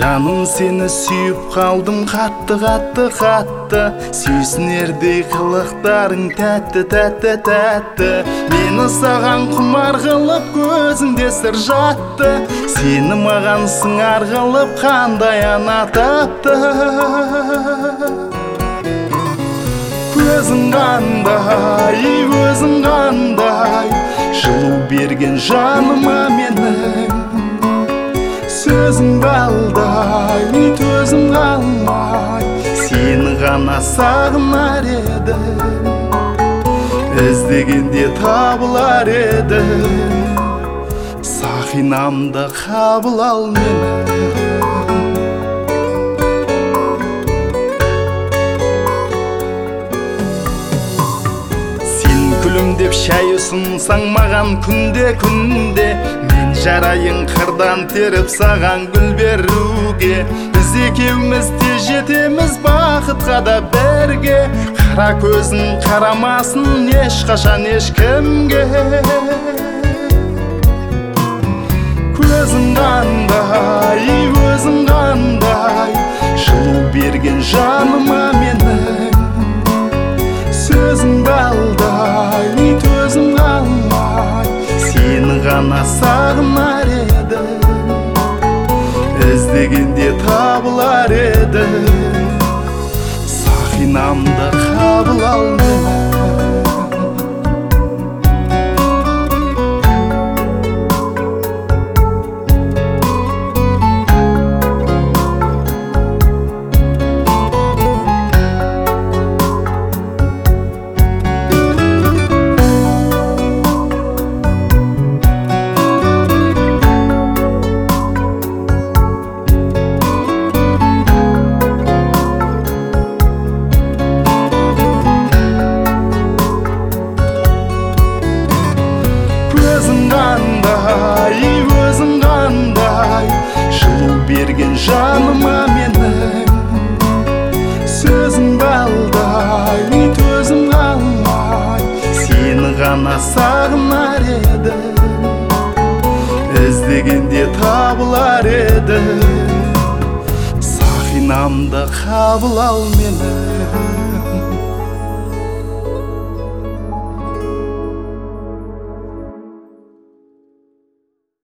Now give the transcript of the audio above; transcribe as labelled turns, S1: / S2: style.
S1: Жаным, сені сүйіп қалдым қатты, қатты, қатты. Сүйсінердей қылықтарың тәтті, тәтті, тәтті. Мені саған құмар қылып көзіңде сыр жатты. Сені маған сыңар қылып қандай ана тапты. Көзің қандай, көзің қандай, жылу берген жаныма менің. Сөзің балдай, төзім қалмай, сені ғана сағынар едім. Іздегенде табылар едім. Сақинамды қабыл ал мені. Күлімдеп шай ұсынсаң маған күнде-күнде, мен жарайын қырдан теріп саған гүл беруге. Біз екеуміз тез жетеміз бақытқа да бірге. Қара көзің қарамасын ешқашан ешкімге. Көзің қандай, көзің қандай, жылу берген жаныма менің. Сөзің балдай, төзім қалмай, сені ғана сағынар едім. Іздегенде табылар едім. Сақинамды қабыл ал мені. Өзің қандай, жылу берген жаныма менің. Сөзің балдай, төзім қалмай, сені ғана сағынар едім. Іздегенде табылар едім. Сақинамды қабыл ал мені.